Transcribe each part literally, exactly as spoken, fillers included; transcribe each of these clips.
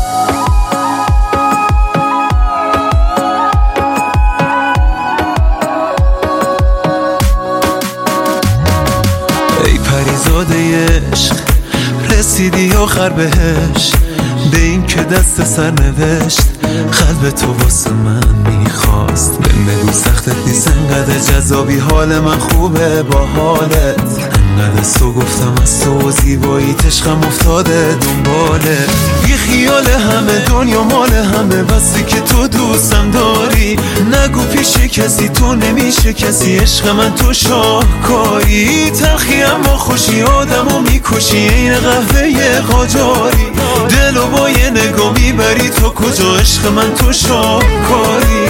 ای پریزاده عشق رسیدی آخر بهش، به این که دست سر نوشت قلب تو واسه من میخواست. بهم بگو سختت نیست انقدر جذابی، حال من خوبه با حالت انقدر از تو گفتم، از تو و زیبایی عشقم افتاده دنباله. بی خیال همه دنیا مال همه، بسی که تو دوستم داری. نگو پیش کسی تو نمیشه کسی، عشق من تو شاهکاری. تلخی اما خوشی آدمو میکشی، این قهوه قاجاری. دلو با یه نگاه میبری تو کجا، عشق من تو شاهکاری.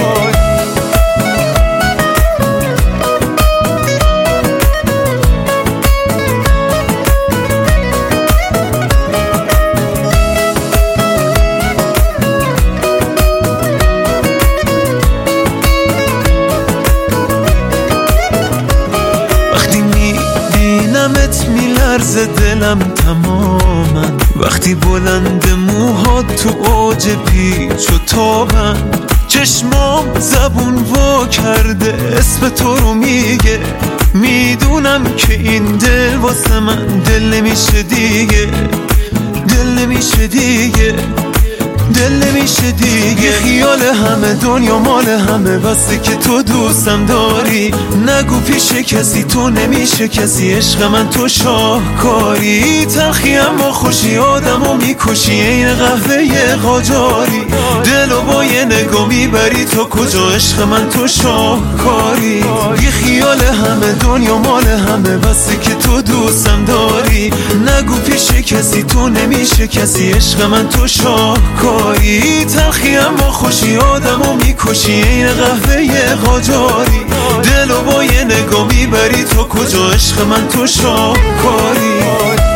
وقتی میبینمت میلرزه دلم تماما، وقتی بلند موهات تو اوج پیچ و تابن. چشمام زبون وا کرده اسم تو رو میگه، میدونم که این دل واسه من دل نمیشه دیگه، دل نمیشه دیگه، دل نمیشه دیگه. خیال همه دنیا مال همه، بسی که تو دوستم داری. نگو پیش کسی تو نمیشه کسی، عشق من تو شاهکاری. تلخی اما خوشی آدمو میکشی، این قهوه قاجاری. دلو با یه نگاه میبری تو کجا، عشق من تو شاهکاری. بی خیال همه دنیا مال همه، بسی که تو دوستم داری. نگو پیش کسی تو نمیشه کسی، عشق من تو شاهکاری. تلخی اما خوشی آدمو میکشی، این قهوه قاجاری. دلو با یه نگاه میبری تو کجا، عشق من تو شاهکاری.